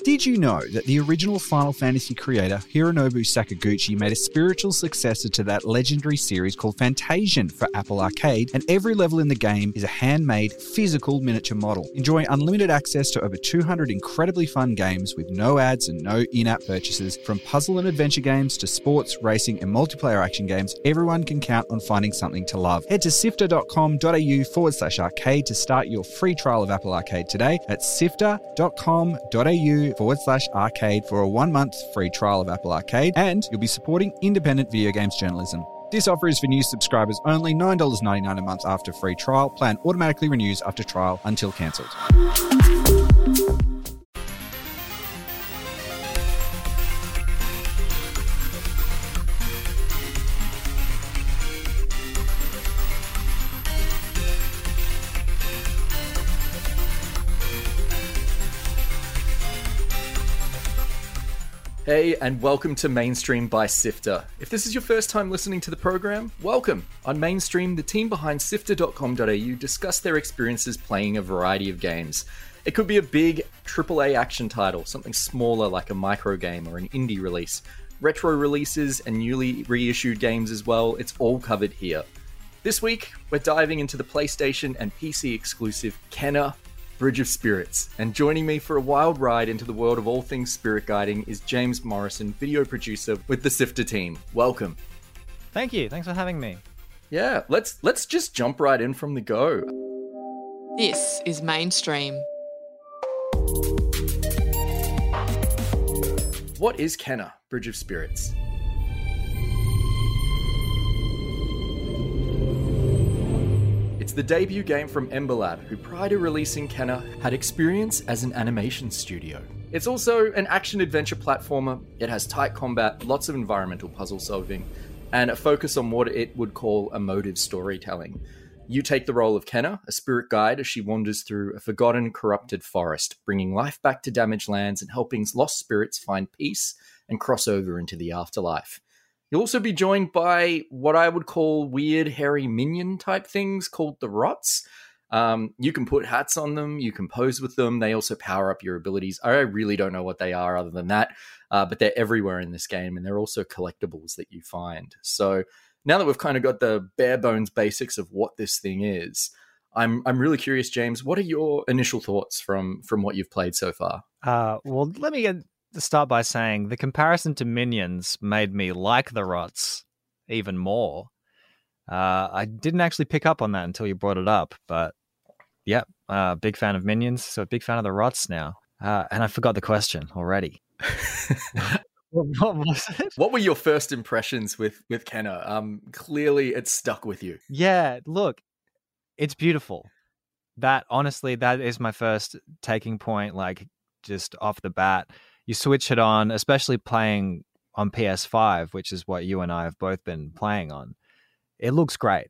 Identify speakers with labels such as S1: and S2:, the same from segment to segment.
S1: Did you know that the original Final Fantasy creator, Hironobu Sakaguchi, made a spiritual successor to that legendary series called Fantasian for Apple Arcade, and every level in the game is a handmade, physical miniature model. Enjoy unlimited access to over 200 incredibly fun games with no ads and no in-app purchases. From puzzle and adventure games to sports, racing, and multiplayer action games, everyone can count on finding something to love. Head to sifter.com.au/arcade to start your free trial of Apple Arcade today. That's sifter.com.au/arcade for a 1-month free trial of Apple Arcade, and you'll be supporting independent video games journalism. This offer is for new subscribers only, $9.99 a month after free trial. Plan automatically renews after trial until cancelled.
S2: Hey, and welcome to Mainstream by Sifter. If this is your first time listening to the program, welcome. On Mainstream, the team behind sifter.com.au discuss their experiences playing a variety of games. It could be a big AAA action title, something smaller like a micro game or an indie release, retro releases and newly reissued games as well. It's all covered here. This week, we're diving into the PlayStation and PC exclusive Kena Bridge of Spirits, and joining me for a wild ride into the world of all things spirit guiding is James Morrison, video producer with the Sifter team. Welcome.
S3: Thank you. Thanks for having me.
S2: Yeah, let's just jump right in from the go.
S4: This is Mainstream.
S2: What is Kena Bridge of Spirits? It's the debut game from Ember Lab, who prior to releasing Kena had experience as an animation studio. It's also an action-adventure platformer. It has tight combat, lots of environmental puzzle solving, and a focus on what it would call emotive storytelling. You take the role of Kena, a spirit guide, as she wanders through a forgotten, corrupted forest, bringing life back to damaged lands and helping lost spirits find peace and cross over into the afterlife. You'll also be joined by what I would call weird, hairy minion type things called the Rots. You can put hats on them, you can pose with them, they also power up your abilities. I really don't know what they are other than that, but they're everywhere in this game, and they're also collectibles that you find. So now that we've kind of got the bare bones basics of what this thing is, I'm really curious, James, what are your initial thoughts from what you've played so far?
S3: Well, let me start by saying the comparison to Minions made me like the Rots even more. I didn't actually pick up on that until you brought it up, but yeah, big fan of Minions, so big fan of the Rots now. And I forgot the question already. What was it?
S2: What were your first impressions with Kena? Clearly, it stuck with you.
S3: Yeah, look, it's beautiful. That is my first taking point, like just off the bat. You switch it on, especially playing on PS5, which is what you and I have both been playing on. It looks great.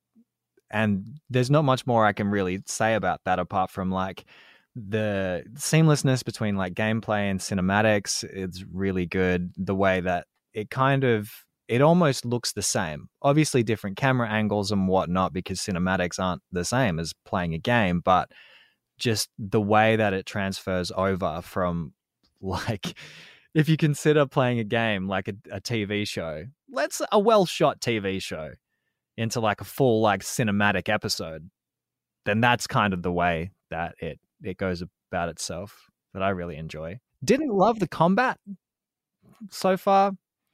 S3: And there's not much more I can really say about that apart from like the seamlessness between like gameplay and cinematics. It's really good. The way that it almost looks the same. Obviously different camera angles and whatnot because cinematics aren't the same as playing a game, but just the way that it transfers over from like, if you consider playing a game like a TV show, a well-shot TV show into like a full like cinematic episode, then that's kind of the way that it goes about itself that I really enjoy. Didn't love the combat so far,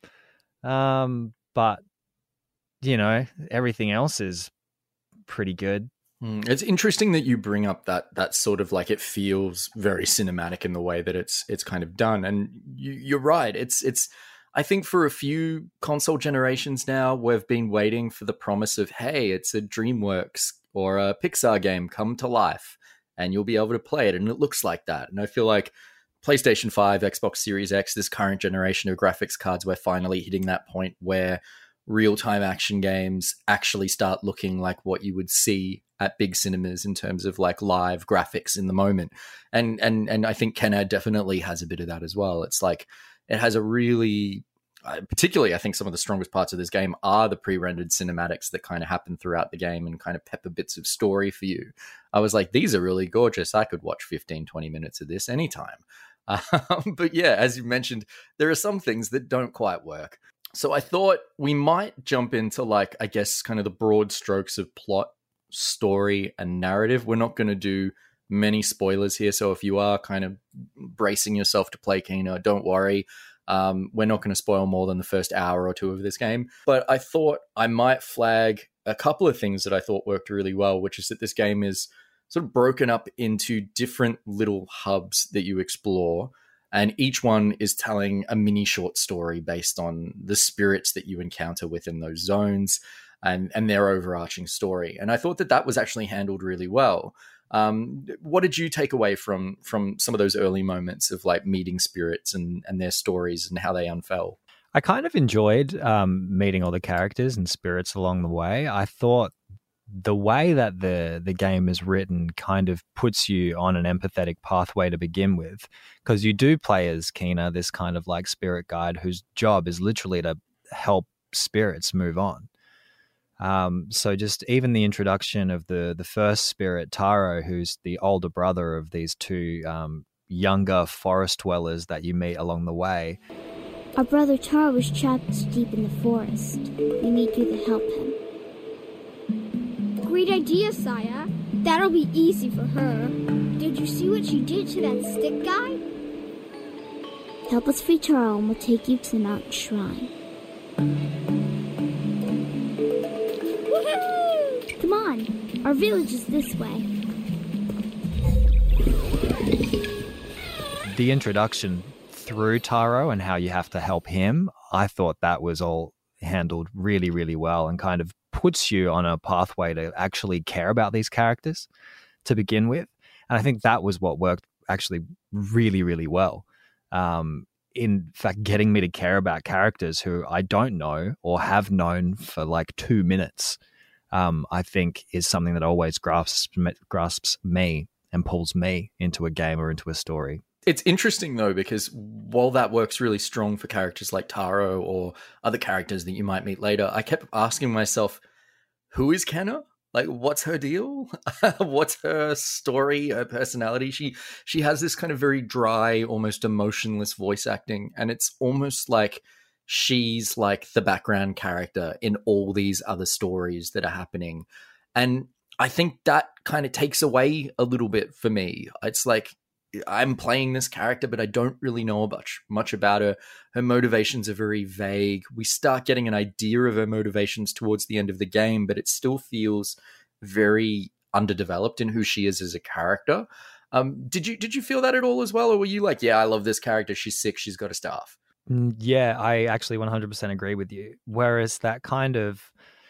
S3: but you know, everything else is pretty good.
S2: It's interesting that you bring up that sort of like it feels very cinematic in the way that it's kind of done, and you're right. It's I think for a few console generations now, we've been waiting for the promise of, hey, it's a DreamWorks or a Pixar game come to life, and you'll be able to play it, and it looks like that. And I feel like PlayStation 5, Xbox Series X, this current generation of graphics cards, we're finally hitting that point where real-time action games actually start looking like what you would see at big cinemas in terms of like live graphics in the moment. And I think Kena definitely has a bit of that as well. It's like it has a really, particularly I think some of the strongest parts of this game are the pre-rendered cinematics that kind of happen throughout the game and kind of pepper bits of story for you. I was like, these are really gorgeous. I could watch 15, 20 minutes of this anytime. But yeah, as you mentioned, there are some things that don't quite work. So I thought we might jump into, like, I guess, kind of the broad strokes of plot, story, and narrative. We're not going to do many spoilers here, so if you are kind of bracing yourself to play Kena, don't worry. We're not going to spoil more than the first hour or two of this game. But I thought I might flag a couple of things that I thought worked really well, which is that this game is sort of broken up into different little hubs that you explore, and each one is telling a mini short story based on the spirits that you encounter within those zones and their overarching story. And I thought that was actually handled really well. What did you take away from some of those early moments of, like, meeting spirits and their stories and how they unfurl?
S3: I kind of enjoyed meeting all the characters and spirits along the way. I thought the way that the game is written kind of puts you on an empathetic pathway to begin with, because you do play as Kena, this kind of like spirit guide whose job is literally to help spirits move on. So just even the introduction of the first spirit, Taro, who's the older brother of these two younger forest dwellers that you meet along the way.
S5: Our brother Taro was trapped deep in the forest. We need you to help him.
S6: Great idea, Saya. That'll be easy for her. Did you see what she did to that stick guy?
S5: Help us free Taro and we'll take you to the mountain shrine.
S6: Woohoo!
S5: Come on, our village is this way.
S3: The introduction through Taro and how you have to help him, I thought that was all handled really, really well and kind of puts you on a pathway to actually care about these characters to begin with. And I think that was what worked actually really, really well. In fact, getting me to care about characters who I don't know or have known for like 2 minutes, I think is something that always grasps me and pulls me into a game or into a story.
S2: It's interesting, though, because while that works really strong for characters like Taro or other characters that you might meet later, I kept asking myself, who is Kena? Like, what's her deal? What's her story, her personality? She has this kind of very dry, almost emotionless voice acting, and it's almost like she's like the background character in all these other stories that are happening. And I think that kind of takes away a little bit for me. It's like, I'm playing this character, but I don't really know much about her. Her motivations are very vague. We start getting an idea of her motivations towards the end of the game, but it still feels very underdeveloped in who she is as a character. Did you feel that at all as well? Or were you like, yeah, I love this character. She's sick. She's got a staff.
S3: Yeah, I actually 100% agree with you. Whereas that kind of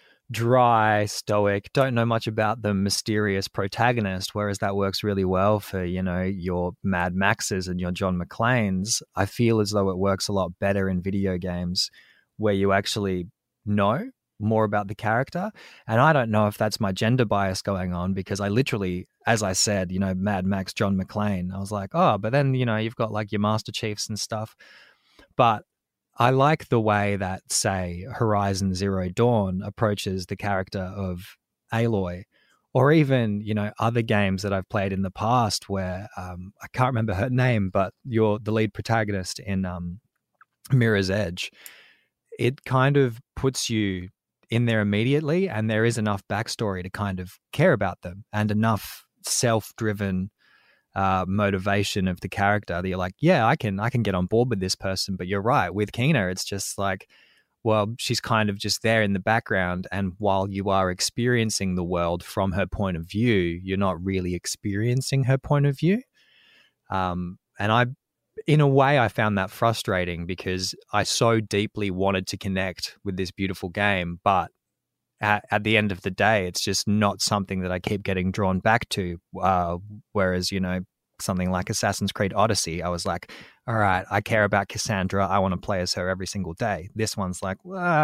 S3: dry, stoic, don't know much about the mysterious protagonist, whereas that works really well for, you know, your Mad Maxes and your John McClanes. I feel as though it works a lot better in video games where you actually know more about the character. And I don't know if that's my gender bias going on, because I literally, as I said, you know, Mad Max, John McClane, I was like, oh, but then, you know, you've got like your Master Chiefs and stuff. But I like the way that, say, Horizon Zero Dawn approaches the character of Aloy, or even, you know, other games that I've played in the past where I can't remember her name, but you're the lead protagonist in Mirror's Edge. It kind of puts you in there immediately, and there is enough backstory to kind of care about them and enough self-driven motivation of the character that you're like, yeah, I can get on board with this person. But you're right, with Kena, it's just like, well, she's kind of just there in the background, and while you are experiencing the world from her point of view, you're not really experiencing her point of view. And in a way, I found that frustrating because I so deeply wanted to connect with this beautiful game, but at the end of the day, it's just not something that I keep getting drawn back to. Whereas, you know, something like Assassin's Creed Odyssey, I was like, all right, I care about Cassandra. I want to play as her every single day. This one's like,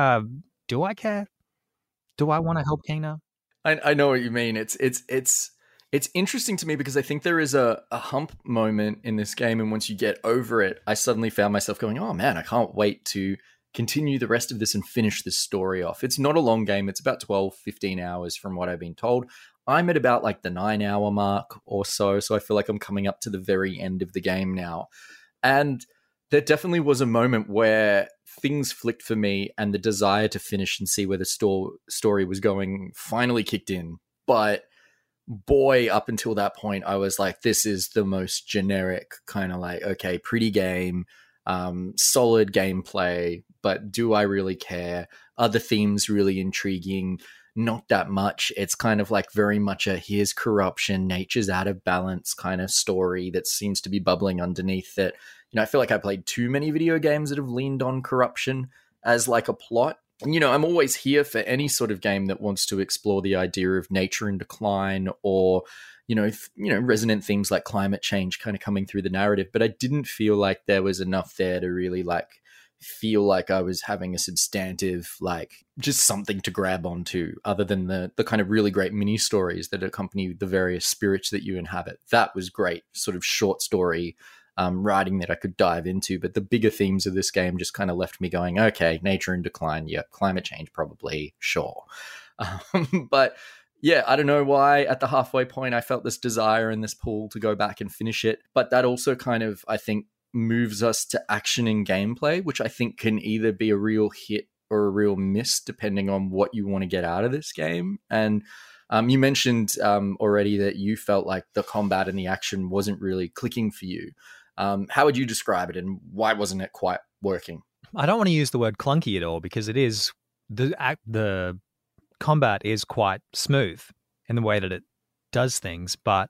S3: do I care? Do I want to help Kena?
S2: I know what you mean. It's interesting to me because I think there is a hump moment in this game, and once you get over it, I suddenly found myself going, oh man, I can't wait to continue the rest of this and finish this story off. It's not a long game. It's about 12, 15 hours from what I've been told. I'm at about like the 9-hour mark or so. So I feel like I'm coming up to the very end of the game now. And there definitely was a moment where things flicked for me and the desire to finish and see where the story was going finally kicked in. But boy, up until that point, I was like, this is the most generic kind of like, okay, pretty game, solid gameplay, but do I really care? Are the themes really intriguing? Not that much. It's kind of like very much a here's corruption, nature's out of balance kind of story that seems to be bubbling underneath that. I feel like I played too many video games that have leaned on corruption as like a plot. And, I'm always here for any sort of game that wants to explore the idea of nature in decline or, resonant themes like climate change kind of coming through the narrative. But I didn't feel like there was enough there to really like feel like I was having a substantive, like just something to grab onto other than the kind of really great mini stories that accompany the various spirits that you inhabit. That was great, sort of short story writing that I could dive into, but the bigger themes of this game just kind of left me going, okay, nature in decline, yeah, climate change probably, sure. But yeah, I don't know why at the halfway point I felt this desire and this pull to go back and finish it, but that also kind of, I think, moves us to action and gameplay, which I think can either be a real hit or a real miss depending on what you want to get out of this game. And you mentioned already that you felt like the combat and the action wasn't really clicking for you. How would you describe it, and why wasn't it quite working?
S3: I don't want to use the word clunky at all because it is the combat is quite smooth in the way that it does things, but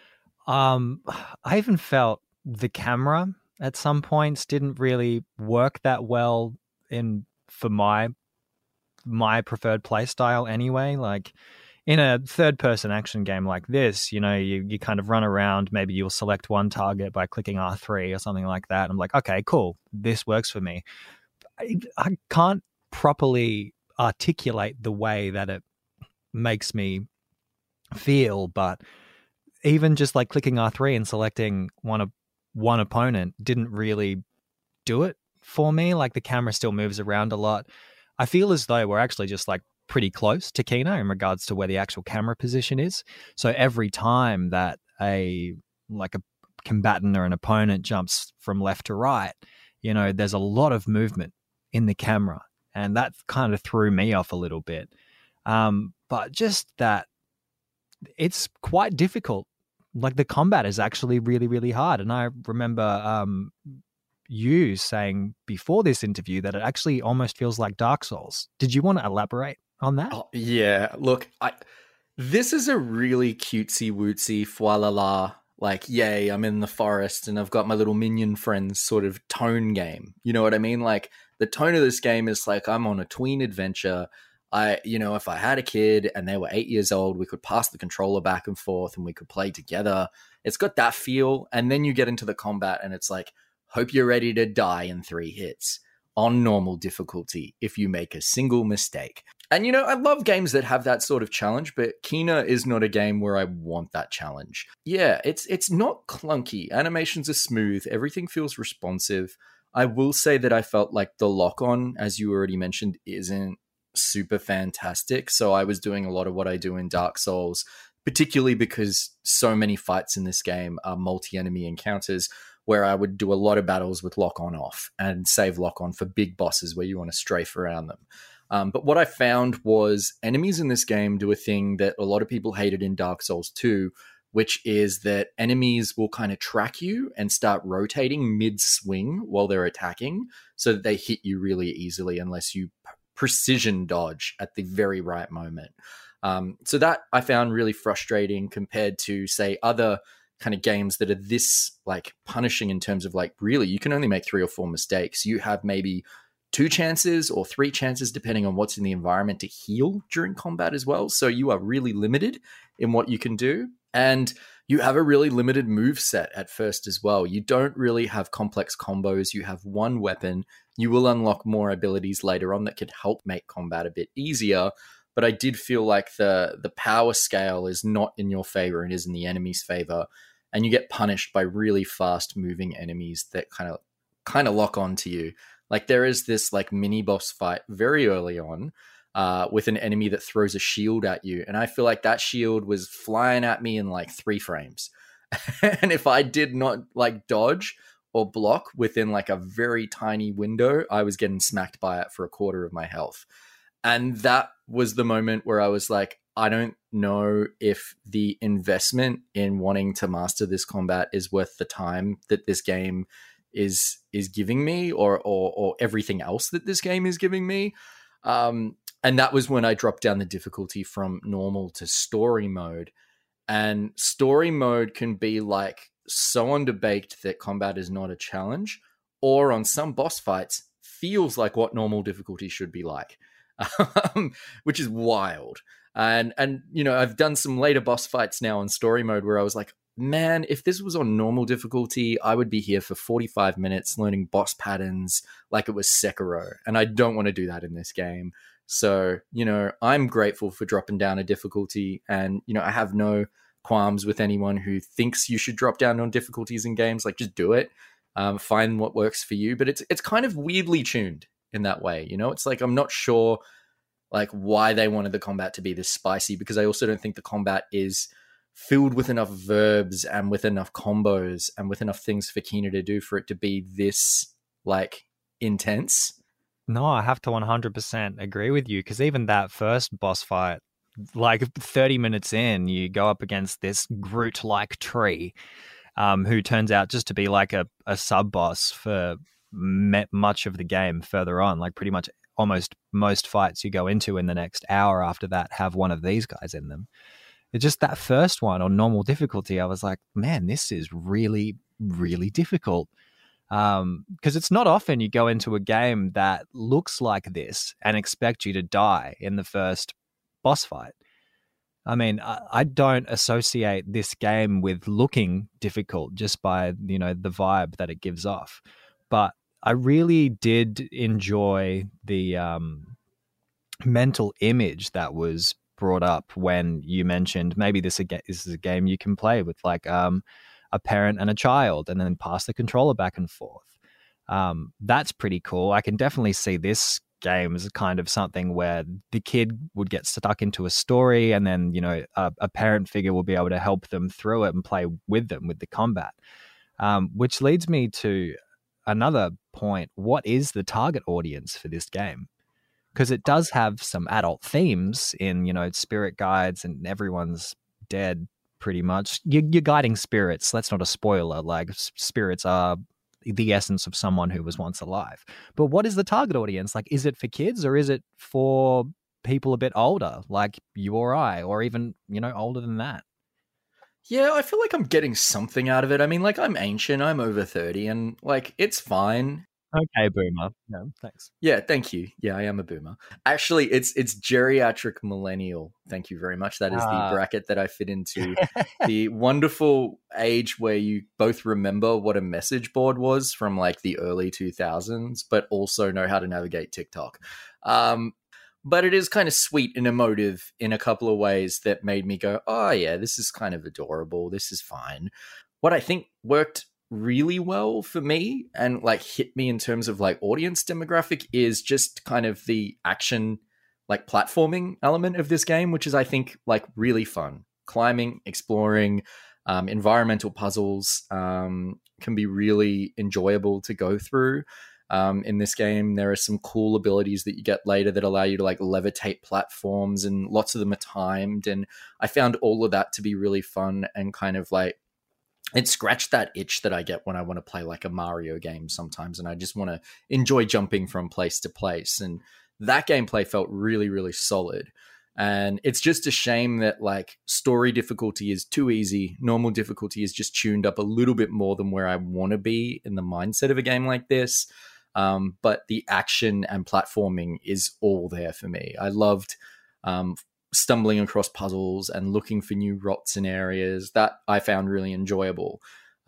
S3: I even felt the camera at some points didn't really work that well for my preferred play style anyway. Like in a third-person action game like this, you kind of run around. Maybe you'll select one target by clicking R3 or something like that. I'm like, okay, cool. This works for me. I can't properly articulate the way that it makes me feel, but even just like clicking R3 and selecting one opponent didn't really do it for me. Like the camera still moves around a lot. I feel as though we're actually just like pretty close to Kena in regards to where the actual camera position is. So every time that a combatant or an opponent jumps from left to right, there's a lot of movement in the camera, and that kind of threw me off a little bit. But just that it's quite difficult. Like the combat is actually really, really hard. And I remember you saying before this interview that it actually almost feels like Dark Souls. Did you want to elaborate on that?
S2: Oh, yeah. Look, this is a really cutesy wootsy la like, yay, I'm in the forest and I've got my little minion friends sort of tone game. You know what I mean? Like the tone of this game is like I'm on a tween adventure. If I had a kid and they were 8 years old, we could pass the controller back and forth and we could play together. It's got that feel. And then you get into the combat and it's like, hope you're ready to die in 3 hits on normal difficulty if you make a single mistake. And, I love games that have that sort of challenge, but Kena is not a game where I want that challenge. Yeah, it's not clunky. Animations are smooth. Everything feels responsive. I will say that I felt like the lock-on, as you already mentioned, isn't super fantastic. So I was doing a lot of what I do in Dark Souls, particularly because so many fights in this game are multi-enemy encounters where I would do a lot of battles with lock-on off and save lock-on for big bosses where you want to strafe around them. But what I found was enemies in this game do a thing that a lot of people hated in Dark Souls 2, which is that enemies will kind of track you and start rotating mid-swing while they're attacking so that they hit you really easily unless you precision dodge at the very right moment. So that I found really frustrating compared to, say, other kind of games that are this like punishing in terms of like, really, you can only make 3 or 4 mistakes. You have maybe 2 chances or 3 chances, depending on what's in the environment, to heal during combat as well. So you are really limited in what you can do. And you have a really limited move set at first as well. You don't really have complex combos. You have one weapon. You will unlock more abilities later on that could help make combat a bit easier. But I did feel like the power scale is not in your favor and is in the enemy's favor. And you get punished by really fast moving enemies that kind of lock on to you. Like there is this like mini boss fight very early on with an enemy that throws a shield at you. And I feel like that shield was flying at me in like 3 frames. And if I did not like dodge or block within like a very tiny window, I was getting smacked by it for a quarter of my health. And that was the moment where I was like, I don't know if the investment in wanting to master this combat is worth the time that this game is giving me, or everything else that this game is giving me. And that was when I dropped down the difficulty from normal to story mode. And story mode can be like so underbaked that combat is not a challenge, or on some boss fights feels like what normal difficulty should be like, which is wild. And you know, I've done some later boss fights now in story mode where I was like, man, if this was on normal difficulty, I would be here for 45 minutes learning boss patterns like it was Sekiro. And I don't want to do that in this game. So, you know, I'm grateful for dropping down a difficulty. And, you know, I have no qualms with anyone who thinks you should drop down on difficulties in games. Like, just do it. Find what works for you. But it's kind of weirdly tuned in that way. You know, it's like, I'm not sure like why they wanted the combat to be this spicy, because I also don't think the combat is filled with enough verbs and with enough combos and with enough things for Kena to do for it to be this like intense.
S3: No, I have to 100% agree with you, because even that first boss fight, like 30 minutes in, you go up against this Groot-like tree who turns out just to be like a sub-boss for much of the game further on. Like pretty much almost most fights you go into in the next hour after that have one of these guys in them. It's just that first one on normal difficulty, I was like, man, this is really, really difficult. Because it's not often you go into a game that looks like this and expect you to die in the first boss fight. I mean, I don't associate this game with looking difficult just by, you know, the vibe that it gives off. But I really did enjoy the mental image that was brought up when you mentioned maybe this is a game you can play with like a parent and a child and then pass the controller back and forth. That's pretty cool. I can definitely see this game as kind of something where the kid would get stuck into a story and then, you know, a parent figure will be able to help them through it and play with them with the combat. Which leads me to another point. What is the target audience for this game? Because it does have some adult themes in, you know, spirit guides and everyone's dead pretty much. You're guiding spirits. That's not a spoiler. Like spirits are the essence of someone who was once alive. But what is the target audience? Like, is it for kids or is it for people a bit older, like you or I, or even, you know, older than that?
S2: Yeah, I feel like I'm getting something out of it. I mean, like, I'm ancient, I'm over 30, and, like, it's fine.
S3: Okay, boomer. Yeah, thanks.
S2: Yeah, thank you. Yeah, I am a boomer. Actually, it's geriatric millennial. Thank you very much. That is the bracket that I fit into. The wonderful age where you both remember what a message board was from, like, the early 2000s, but also know how to navigate TikTok. But it is kind of sweet and emotive in a couple of ways that made me go, oh, yeah, this is kind of adorable. This is fine. What I think worked really well for me and like hit me in terms of like audience demographic is just kind of the action, like platforming element of this game, which is, I think, like really fun. Climbing, exploring, environmental puzzles can be really enjoyable to go through. In this game, there are some cool abilities that you get later that allow you to like levitate platforms, and lots of them are timed. And I found all of that to be really fun and kind of like, it scratched that itch that I get when I want to play like a Mario game sometimes. And I just want to enjoy jumping from place to place. And that gameplay felt really, really solid. And it's just a shame that like story difficulty is too easy. Normal difficulty is just tuned up a little bit more than where I want to be in the mindset of a game like this. But the action and platforming is all there for me. I loved stumbling across puzzles and looking for new rots in areas that I found really enjoyable.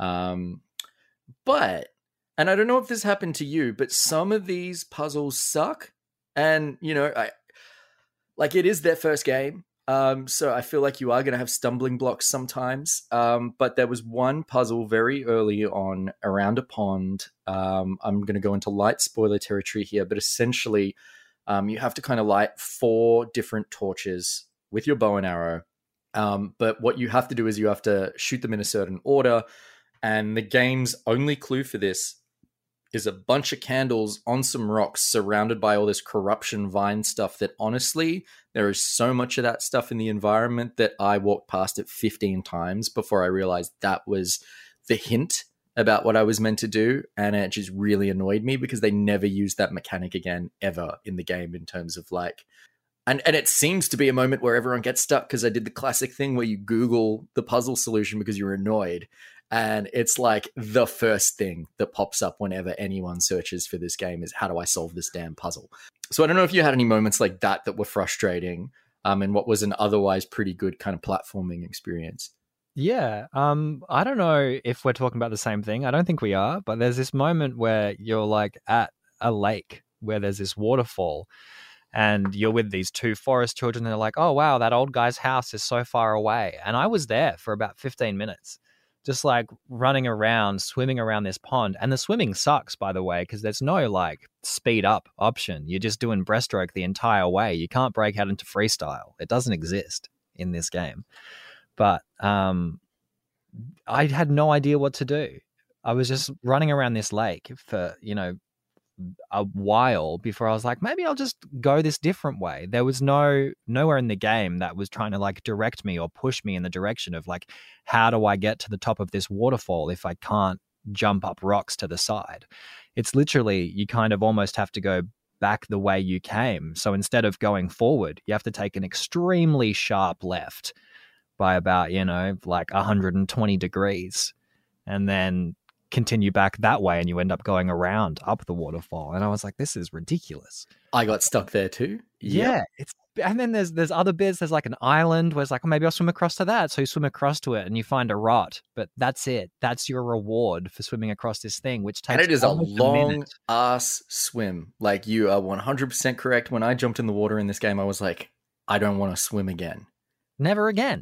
S2: But, and I don't know if this happened to you, but some of these puzzles suck. And, you know, like it is their first game. So I feel like you are going to have stumbling blocks sometimes. But there was one puzzle very early on around a pond. I'm going to go into light spoiler territory here, but essentially you have to kind of light 4 different torches with your bow and arrow. But what you have to do is you have to shoot them in a certain order. And the game's only clue for this is a bunch of candles on some rocks surrounded by all this corruption vine stuff that honestly, there is so much of that stuff in the environment that I walked past it 15 times before I realized that was the hint about what I was meant to do. And it just really annoyed me because they never used that mechanic again ever in the game in terms of like, and it seems to be a moment where everyone gets stuck because I did the classic thing where you Google the puzzle solution because you're annoyed. And it's like the first thing that pops up whenever anyone searches for this game is how do I solve this damn puzzle? So I don't know if you had any moments like that that were frustrating and what was an otherwise pretty good kind of platforming experience.
S3: Yeah. I don't know if we're talking about the same thing. I don't think we are, but there's this moment where you're like at a lake where there's this waterfall and you're with these two forest children. And they're like, oh, wow, that old guy's house is so far away. And I was there for about 15 minutes. Just like running around, swimming around this pond. And the swimming sucks, by the way, because there's no like speed up option. You're just doing breaststroke the entire way. You can't break out into freestyle. It doesn't exist in this game. But I had no idea what to do. I was just running around this lake for, a while before I was like, maybe I'll just go this different way. There was nowhere in the game that was trying to like direct me or push me in the direction of like, how do I get to the top of this waterfall if I can't jump up rocks to the side? It's literally, you kind of almost have to go back the way you came. So instead of going forward, you have to take an extremely sharp left by about, like 120 degrees and then continue back that way, and you end up going around up the waterfall. And I was like, this is ridiculous.
S2: I got stuck there too.
S3: Yeah. And then there's other bits. There's like an island where it's like, oh, maybe I'll swim across to that. So you swim across to it and you find a rot, but that's it. That's your reward for swimming across this thing, which takes,
S2: and it is a long ass swim. Like, you are 100% correct. When I jumped in the water in this game, I was like, I don't want to swim again.
S3: Never again.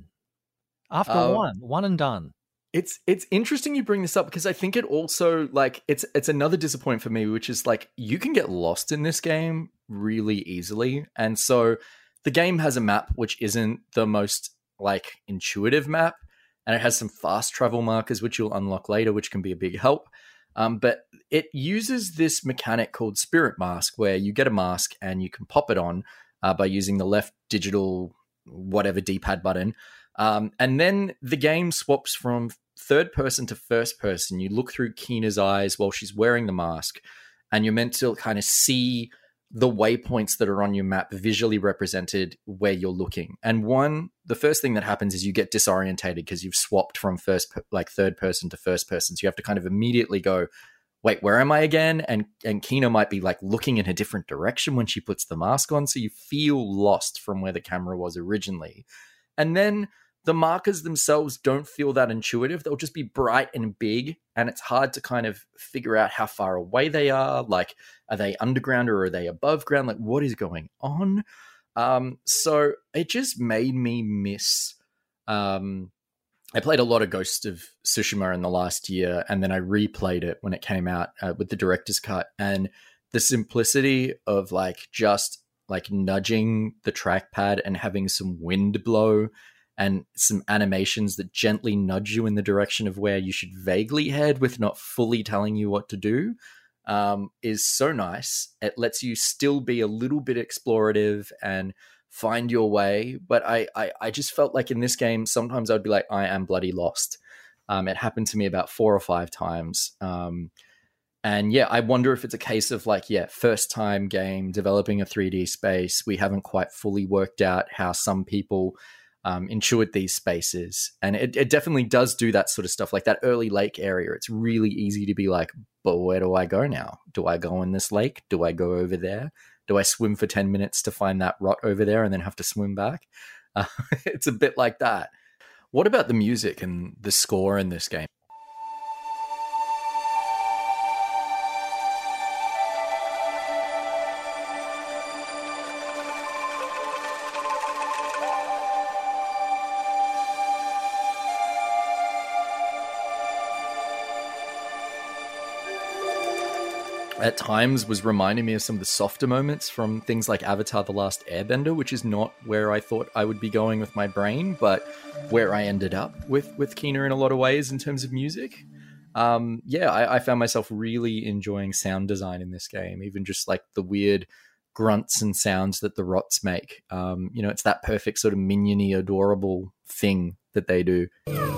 S3: After one and done.
S2: It's interesting you bring this up because I think it also like it's another disappointment for me, which is like you can get lost in this game really easily. And so the game has a map which isn't the most like intuitive map, and it has some fast travel markers which you'll unlock later, which can be a big help. But it uses this mechanic called Spirit Mask, where you get a mask and you can pop it on by using the left digital whatever D-pad button. And then the game swaps from third person to first person. You look through Kina's eyes while she's wearing the mask, and you're meant to kind of see the waypoints that are on your map visually represented where you're looking. And the first thing that happens is you get disorientated because you've swapped from third person to first person. So you have to kind of immediately go, wait, where am I again? And Kina might be like looking in a different direction when she puts the mask on. So you feel lost from where the camera was originally. And then the markers themselves don't feel that intuitive. They'll just be bright and big, and it's hard to kind of figure out how far away they are. Like, are they underground or are they above ground? Like, what is going on? So it just made me miss... I played a lot of Ghost of Tsushima in the last year, and then I replayed it when it came out with the director's cut. And the simplicity of like just like nudging the trackpad and having some wind blow and some animations that gently nudge you in the direction of where you should vaguely head with not fully telling you what to do is so nice. It lets you still be a little bit explorative and find your way. But I just felt like in this game, sometimes I'd be like, I am bloody lost. It happened to me about 4 or 5 times. And yeah, I wonder if it's a case of like, first time game, developing a 3D space. We haven't quite fully worked out how some people intuit these spaces. And it definitely does do that sort of stuff. Like that early lake area, it's really easy to be like, but where do I go now? Do I go in this lake? Do I go over there? Do I swim for 10 minutes to find that rot over there and then have to swim back? It's a bit like that. What about the music and the score in this game? At times was reminding me of some of the softer moments from things like Avatar: The Last Airbender, which is not where I thought I would be going with my brain, but where I ended up with Kina in a lot of ways in terms of music. I found myself really enjoying sound design in this game, even just like the weird grunts and sounds that the rots make. It's that perfect sort of minion-y, adorable thing that they do.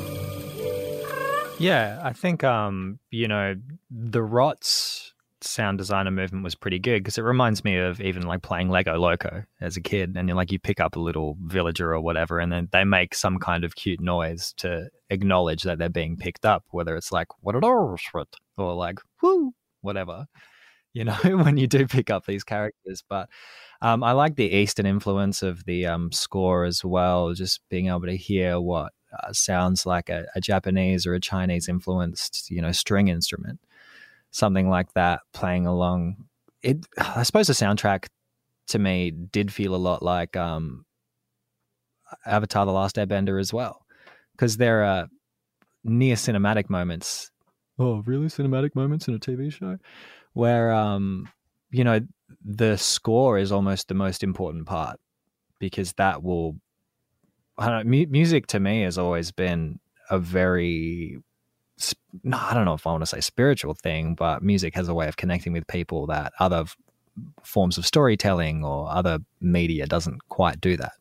S3: Yeah, I think, the rots sound designer movement was pretty good because it reminds me of even like playing Lego Loco as a kid, and you pick up a little villager or whatever, and then they make some kind of cute noise to acknowledge that they're being picked up, whether it's like what or like whoo, whatever, when you do pick up these characters. But I like the Eastern influence of the score as well, just being able to hear what sounds like a Japanese or a Chinese influenced string instrument, something like that playing along. I suppose the soundtrack to me did feel a lot like Avatar: The Last Airbender as well, because there are near cinematic moments. Oh, really? Cinematic moments in a TV show where the score is almost the most important part, because that will, I don't know, music to me has always been a very, I don't know if I want to say spiritual thing, but music has a way of connecting with people that other forms of storytelling or other media doesn't quite do that.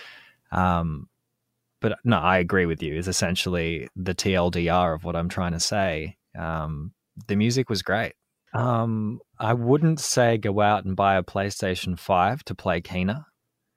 S3: But no, I agree with you, is essentially the TLDR of what I'm trying to say. The music was great. I wouldn't say go out and buy a PlayStation 5 to play Kena.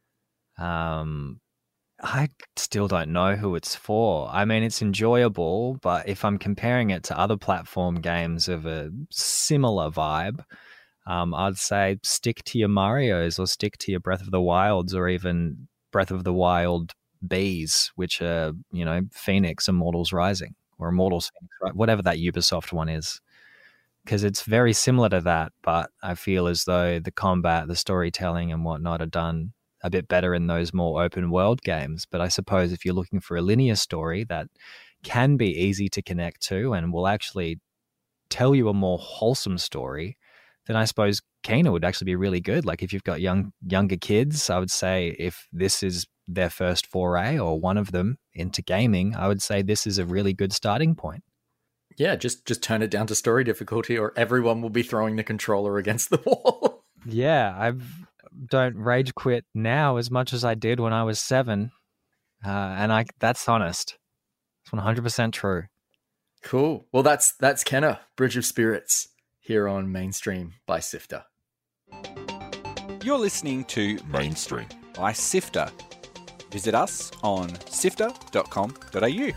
S3: I still don't know who it's for. I mean, it's enjoyable, but if I'm comparing it to other platform games of a similar vibe, I'd say stick to your Marios or stick to your Breath of the Wilds, or even Breath of the Wild Bs, which are, Phoenix Immortals Rising or Immortals Phoenix, right? Whatever that Ubisoft one is. Because it's very similar to that, but I feel as though the combat, the storytelling and whatnot are done a bit better in those more open world games. But I suppose if you're looking for a linear story that can be easy to connect to and will actually tell you a more wholesome story, then I suppose Kena would actually be really good. Like if you've got younger kids, I would say if this is their first foray or one of them into gaming, I would say this is a really good starting point.
S2: Yeah, just turn it down to story difficulty or everyone will be throwing the controller against the wall.
S3: Yeah, I don't rage quit now as much as I did when I was 7. And that's honest. It's 100% true.
S2: Cool. Well, that's Kena, Bridge of Spirits, here on Mainstream by Sifter.
S1: You're listening to Mainstream by Sifter. Visit us on sifter.com.au.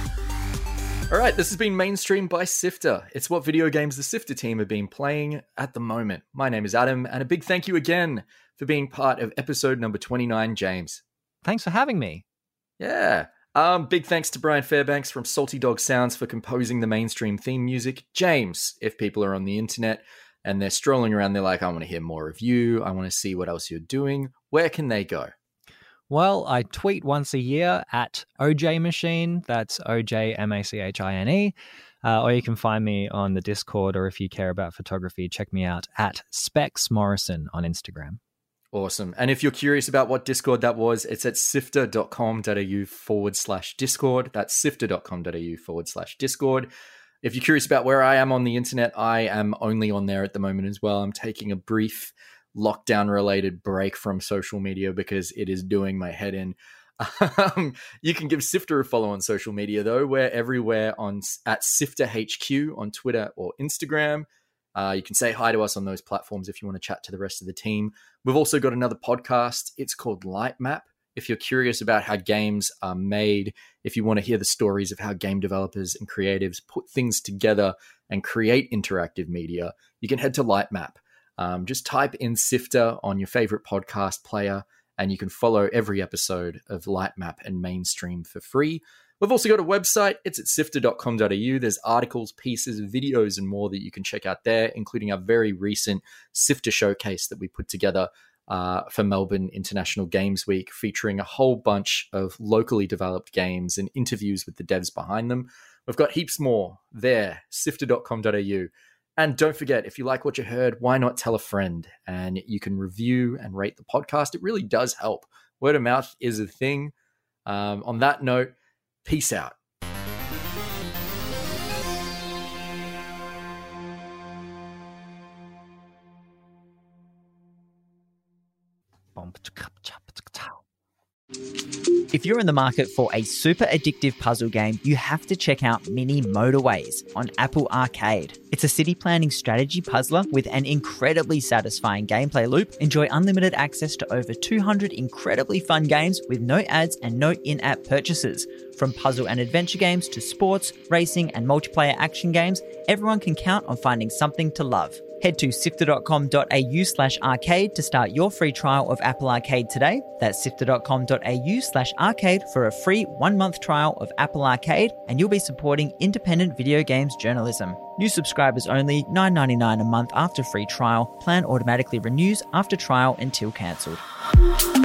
S2: All right, this has been Mainstream by Sifter. It's what video games the Sifter team have been playing at the moment. My name is Adam, and a big thank you again for being part of episode number 29, James.
S3: Thanks for having me.
S2: Yeah. Big thanks to Brian Fairbanks from Salty Dog Sounds for composing the Mainstream theme music. James, if people are on the internet and they're strolling around, they're like, I want to hear more of you, I want to see what else you're doing, where can they go?
S3: Well, I tweet once a year at OJ Machine. That's OJMACHINE. Or you can find me on the Discord, or if you care about photography, check me out at Specs Morrison on Instagram.
S2: Awesome. And if you're curious about what Discord that was, it's at sifter.com.au/Discord. That's sifter.com.au/Discord. If you're curious about where I am on the internet, I am only on there at the moment as well. I'm taking a brief lockdown-related break from social media because it is doing my head in. You can give Sifter a follow on social media, though. We're everywhere at Sifter HQ on Twitter or Instagram. You can say hi to us on those platforms if you want to chat to the rest of the team. We've also got another podcast. It's called Lightmap. If you're curious about how games are made, if you want to hear the stories of how game developers and creatives put things together and create interactive media, you can head to Lightmap. Just type in Sifter on your favorite podcast player, and you can follow every episode of Lightmap and Mainstream for free. We've also got a website. It's at sifter.com.au. There's articles, pieces, videos, and more that you can check out there, including our very recent Sifter showcase that we put together for Melbourne International Games Week, featuring a whole bunch of locally developed games and interviews with the devs behind them. We've got heaps more there, sifter.com.au. And don't forget, if you like what you heard, why not tell a friend? And you can review and rate the podcast. It really does help. Word of mouth is a thing. On that note, peace out.
S7: If you're in the market for a super addictive puzzle game, you have to check out Mini Motorways on Apple Arcade. It's a city planning strategy puzzler with an incredibly satisfying gameplay loop. Enjoy unlimited access to over 200 incredibly fun games with no ads and no in-app purchases. From puzzle and adventure games to sports, racing, and multiplayer action games, everyone can count on finding something to love. Head to sifter.com.au/arcade to start your free trial of Apple Arcade today. That's sifter.com.au/arcade for a free 1-month trial of Apple Arcade, and you'll be supporting independent video games journalism. New subscribers only, $9.99 a month after free trial. Plan automatically renews after trial until cancelled.